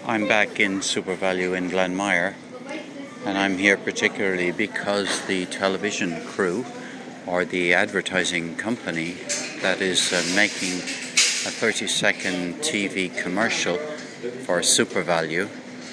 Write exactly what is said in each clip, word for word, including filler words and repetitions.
I'm back in SuperValu in Glenmire, and I'm here particularly because the television crew or the advertising company that is uh, making a thirty second T V commercial for SuperValu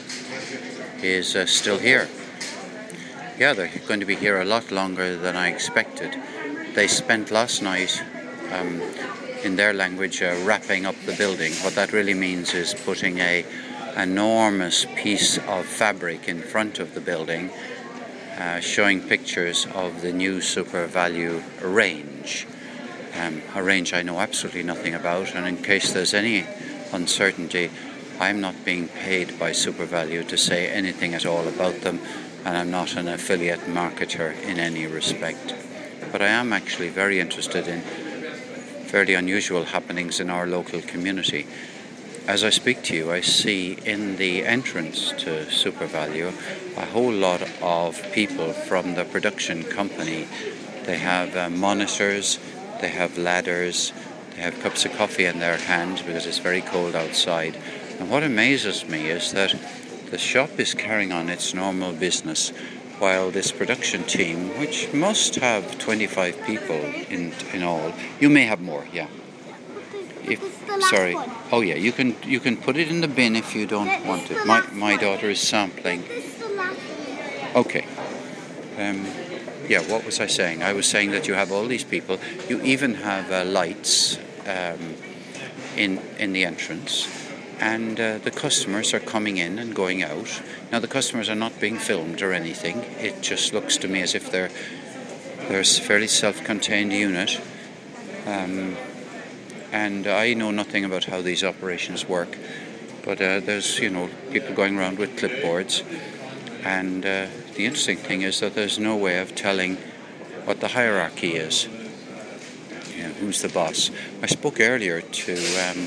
is uh, still here. Yeah, they're going to be here a lot longer than I expected. They spent last night, um, in their language, uh, wrapping up the building. What that really means is putting a enormous piece of fabric in front of the building, uh, showing pictures of the new SuperValu range. Um, a range I know absolutely nothing about, and in case there's any uncertainty, I'm not being paid by SuperValu to say anything at all about them, and I'm not an affiliate marketer in any respect. But I am actually very interested in fairly unusual happenings in our local community. As I speak to you, I see in the entrance to SuperValu a whole lot of people from the production company. They have uh, monitors, they have ladders, they have cups of coffee in their hands because it's very cold outside. And what amazes me is that the shop is carrying on its normal business while this production team, which must have twenty-five people in in all, you may have more, yeah. If, sorry. One. Oh yeah, you can you can put it in the bin if you don't This want is it. the My last my one. daughter is sampling. This is the last one. Okay. Um, yeah, what was I saying? I was saying that you have all these people. You even have uh, lights um, in in the entrance, and uh, the customers are coming in and going out. Now the customers are not being filmed or anything. It just looks to me as if they're they're a fairly self-contained unit. Um, And I know nothing about how these operations work, but uh, there's, you know, people going around with clipboards. And uh, the interesting thing is that there's no way of telling what the hierarchy is. You know, who's the boss? I spoke earlier to um,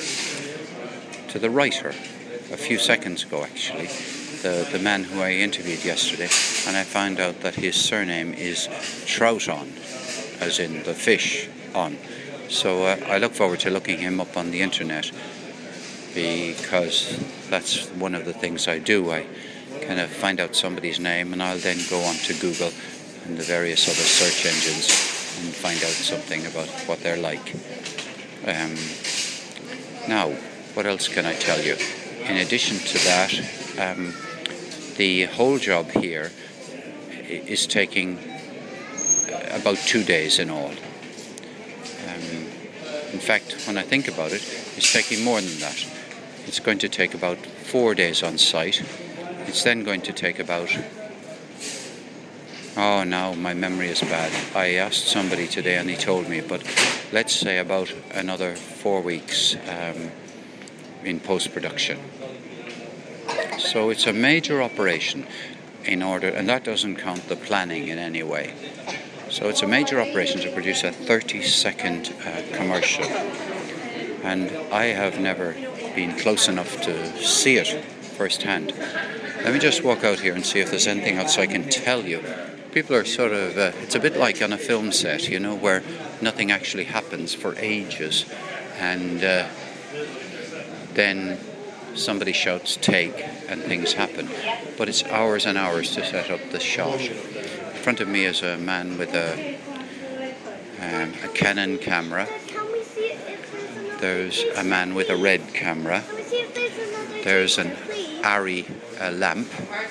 to the writer a few seconds ago, actually, the the man who I interviewed yesterday, and I found out that his surname is Trouton, as in the fish on. So uh, I look forward to looking him up on the internet, because that's one of the things I do. I kind of find out somebody's name and I'll then go on to Google and the various other search engines and find out something about what they're like. Um, now, what else can I tell you? In addition to that, um, the whole job here is taking about two days in all. In fact, when I think about it, it's taking more than that. It's going to take about four days on site. It's then going to take about... Oh, now my memory is bad. I asked somebody today and he told me, but let's say about another four weeks um, in post-production. So it's a major operation in order, and that doesn't count the planning in any way. So it's a major operation to produce a thirty second uh, commercial. And I have never been close enough to see it firsthand. Let me just walk out here and see if there's anything else I can tell you. People are sort of, uh, it's a bit like on a film set, you know, where nothing actually happens for ages. And uh, then somebody shouts take and things happen. But it's hours and hours to set up the shot. In front of me is a man with a, um, a Canon camera. Can we see if there's There's a man with a red camera. Can we see if there's another There's an please? Arri uh, lamp,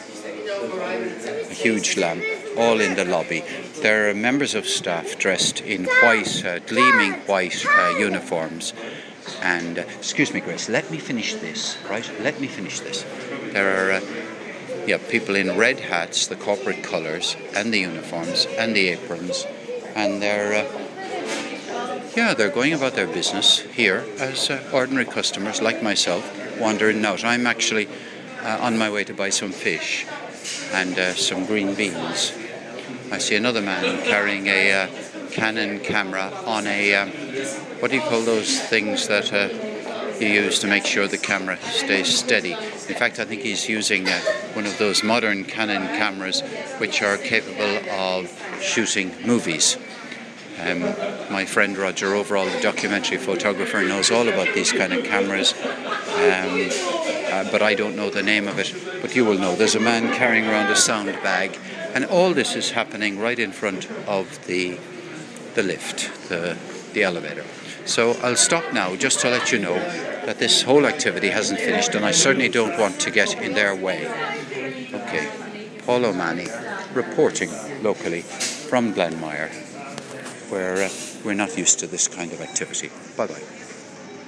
a huge lamp, all in the lobby. There are members of staff dressed in white, uh, gleaming white uh, uniforms. And, uh, excuse me, Grace, let me finish this, right? Let me finish this. There are... Uh, Yeah, people in red hats, the corporate colours, and the uniforms, and the aprons, and they're, uh, yeah, they're going about their business here as uh, ordinary customers like myself, wandering out. I'm actually uh, on my way to buy some fish and uh, some green beans. I see another man carrying a uh, Canon camera on a, um, what do you call those things that... Uh, you use to make sure the camera stays steady. In fact, I think he's using uh, one of those modern Canon cameras which are capable of shooting movies. Um, my friend Roger Overall, the documentary photographer, knows all about these kind of cameras. Um, uh, but I don't know the name of it, but you will know. There's a man carrying around a sound bag, and all this is happening right in front of the the lift, the, the elevator. So I'll stop now just to let you know that this whole activity hasn't finished, and I certainly don't want to get in their way. Okay, Paul O'Mahony reporting locally from Glenmire, where uh, we're not used to this kind of activity. Bye-bye.